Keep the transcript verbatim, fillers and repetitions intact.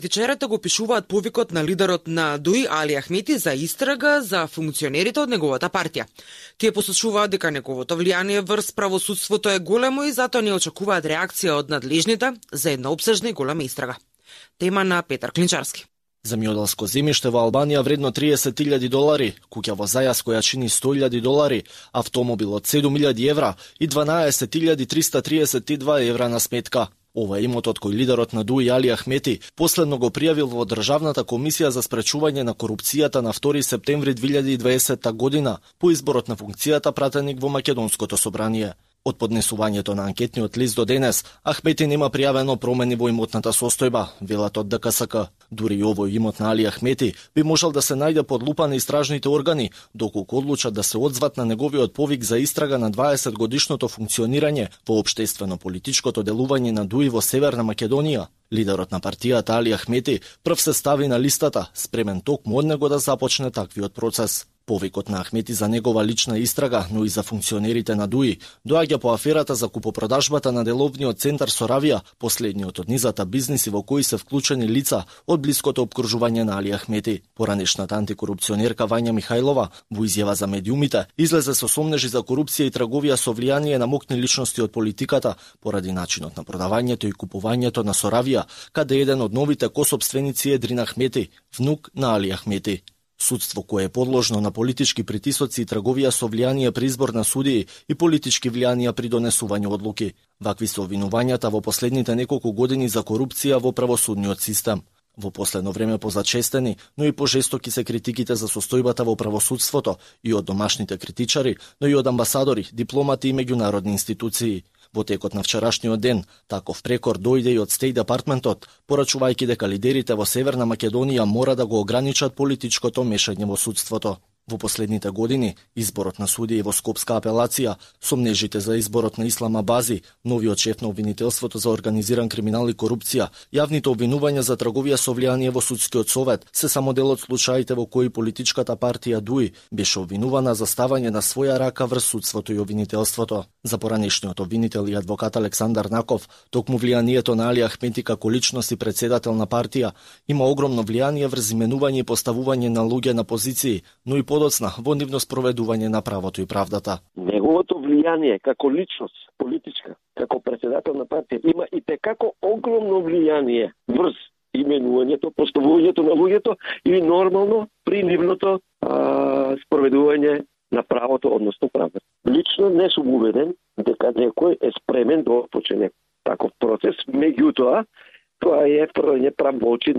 Вечерата го пишуваат повикот на лидерот на ДУИ Али Ахмети за истрага за функционерите од неговата партија. Тие посочуваат дека неговото влијание врз правосудството е големо и затоа не очекуваат реакција од надлежните за една опсежна и голема истрага. Тема на Петар Клинчарски. Земјоделско земјиште во Албанија вредно триесет илјади долари, куќа во Зајас која чини сто илјади долари, автомобил од седум илјади евра и дванаесет илјади триста триесет и два евра на сметка. Ова е имотот кој лидерот на ДУИ Али Ахмети последно го пријавил во Државната комисија за спречување на корупцијата на втори септември две илјади и дваесетта година по изборот на функцијата пратеник во Македонското собрание. Од поднесувањето на анкетниот лист до денес, Ахмети нема пријавено промени во имотната состојба, велат од ДКСК. Дури и овој имот на Али Ахмети би можел да се најде под лупа на истражните органи, доколку одлучат да се одзват на неговиот повик за истрага на дваесет годишното функционирање во општествено-политичкото делување на ДУИ во Северна Македонија. Лидерот на партијата Али Ахмети прв се стави на листата, спремен токму од него да започне таквиот процес. Повикот на Ахмети за негова лична истрага, но и за функционерите на ДУИ, доаѓа по аферата за купопродажбата на деловниот центар Соравија, последниот од низата бизниси во кои се вклучени лица од блиското опкружување на Али Ахмети. Поранешната антикорупционерка Вања Михајлова во изјава за медиумите излезе со сомнежи за корупција и трговија со влијание на мокни личности од политиката поради начинот на продавањето и купувањето на Соравија, каде еден од новите косопственици е Дрин Ахмети, внук на Али Ахмети. Судство кое е подложно на политички притисоци и трговија со влијание при избор на судии и политички влијанија при донесување одлуки. Вакви се обвинувањата во последните неколку години за корупција во правосудниот систем. Во последно време позачестени, но и пожестоки се критиките за состојбата во правосудството и од домашните критичари, но и од амбасадори, дипломати и меѓународни институции. Во текот на вчерашниот ден, таков прекор дојде и од Стејт департментот, порачувајќи дека лидерите во Северна Македонија мора да го ограничат политичкото мешање во судството. Во последните години, изборот на судии во Скопска апелација, сомнежите за изборот на Ислама Бази, новиот шеф на обвинителството за организиран криминал и корупција, јавните обвинувања за трговија со влијание во судскиот совет, се само дел од случаите во кои политичката партија ДУИ беше обвинувана за ставање на своја рака врз судството и обвинителството. За поранешниот обвинител и адвокат Александар Наков, токму влијанието на Али Ахмети како личност и председател на партија има огромно влијание врз именување и поставување на луѓе на позиции, но и подоцна во нивно спроведување на правото и правдата. Неговото влијание како личност, политичка, како председател на партија, има и текако огромно влијание врз именувањето, поставувањето на луѓето и нормално при нивното а, спроведување на правото, односно правдата. Лично не сум убеден дека некој е спремен да почне таков процес, меѓутоа тоа е првање прав во очи